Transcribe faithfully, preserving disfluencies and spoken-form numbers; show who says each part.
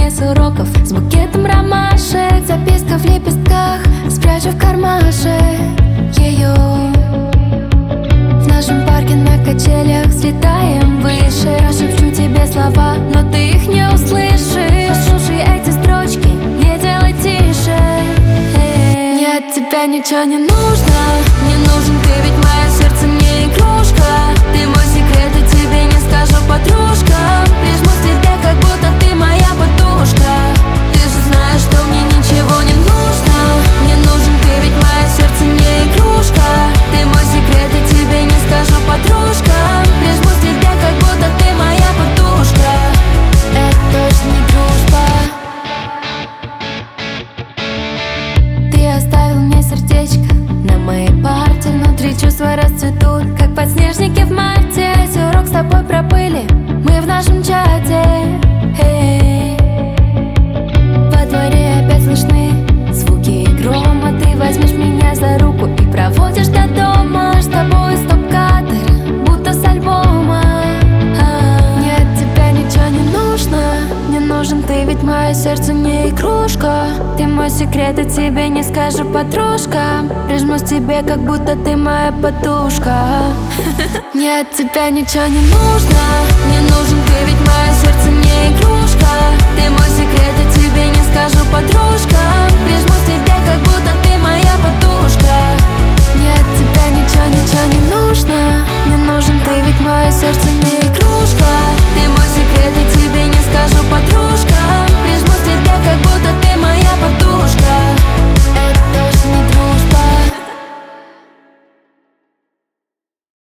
Speaker 1: мне с уроков, с букетом ромашек, записка в лепестках, спрячу в кармашек ее. В нашем парке на качелях взлетаем выше. Я шепчу тебе слова, но ты их не услышишь. Послушай эти строчки, не делай тише. Мне от тебя ничего не нужно, не нужен ты, ведь мое сердце не игрушка. Ты мой секрет, и тебе не скажу, подружка. Прижмусь к тебе, как будто ты моя подушка. Ты же знаешь, что мне ничего не нужно. Не нужен ты, ведь мое сердце не игрушка. Ты мой секрет, и тебе не скажу, подружка. Прижмусь к тебе, как будто ты моя подушка. Это точно не дружба. Ты оставил мне сердечко на моей парте. Внутри чувства расцветут, как подснежники в марте. Весь урок с тобой пропыли, мы в нашем чате. Эй. Во дворе опять слышны звуки грома. Ты возьмешь меня за руку и проводишь до дома. С тобой стоп-кадр, будто с альбома. а, Мне от тебя ничего не нужно. Не нужен ты, ведь мое сердце не игрушка. Ты мой секрет, и тебе не скажу, подружка. Прижмусь к тебе, как будто ты моя подушка. Мне от тебя ничего не нужно. Не